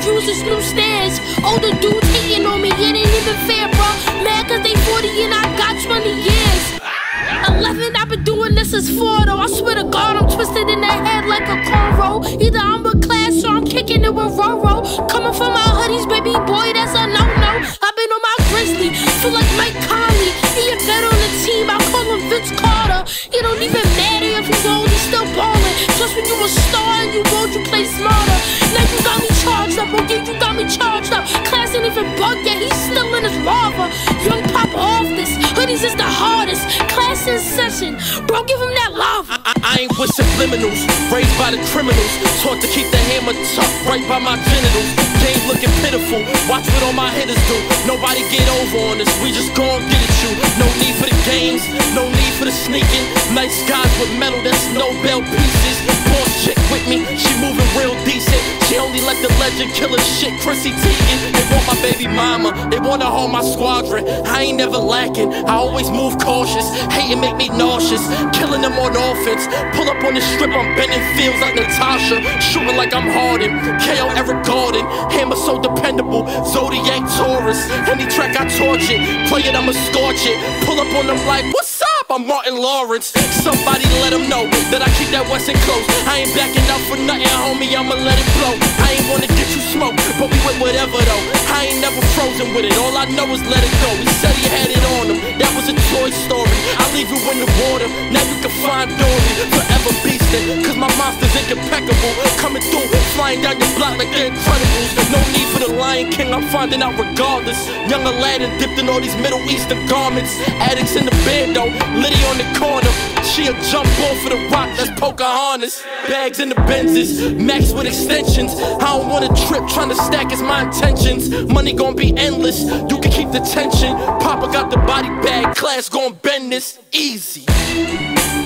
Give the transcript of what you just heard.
users, new stands. Older dudes hating on me, it ain't even fair, bro. Mad cause they 40 and I got 20 years. 11, I've been doing this since 4 though. I swear to God, I'm twisted in the head like a cornrow. Either I'm a class or I'm kicking it with Roro. Coming from my hoodies, baby boy, that's a no-no. I've been on my grizzly, feel like Mike Conley. He a vet on the team, I call him Vince Carter. It don't even matter if he's old, he's still ballin'. Just when you a star and you old, you play smarter. Now you got me charged up, oh yeah, you got me charged up. Class ain't even bugged yet, he's still in his lava. Young pop off this, hoodies is the hardest. Class in session, bro, give him that lava. I ain't with subliminals, raised by the criminals. Taught to keep the hammer tucked right by my genitals. Game looking pitiful, watch what all my hitters do. Nobody get over on us, we just gon' get at you. No need for the games, no need for the sneaking. Nice guys with metal, that's Nobel pieces. Boss chick with me, she moving real decent. She only let the legend killer shit, Chrissy Teigen. They want my baby mama, they wanna hold my squadron. I ain't never lacking, I always move cautious. Hating make me nauseous, killing them on offense. Pull up on the strip, I'm bending fields like Natasha. Shooting like I'm Harden, KO Eric Gordon. Hammer so dependable, Zodiac Taurus. Any track I torch it, play it, I'ma scorch it. Pull up on them like, what's up? I'm Martin Lawrence. Somebody let them know that I keep that Western close. I ain't backing up for nothing, homie, I'ma let it blow. I ain't wanna get you smoke, but we with whatever though. I ain't never frozen with it, all I know is let it go. He said he had it on him, that was a Toy Story. I leave you in the water, now you can find Dory. Forever beastin', cause my monster's impeccable. Coming through, flying down your block like the Incredibles. No need for the Lion King, I'm finding out regardless. Young Aladdin dipped in all these Middle Eastern garments. Addicts in the bed though, Liddy on the corner. She'll jump off for the rock, that's Pocahontas. Bags in the Benzes, max with extensions. I don't want a trip, trying to stack is my intentions. Money gon' be endless, you can keep the tension. Papa got the body bag, class gon' bend this easy.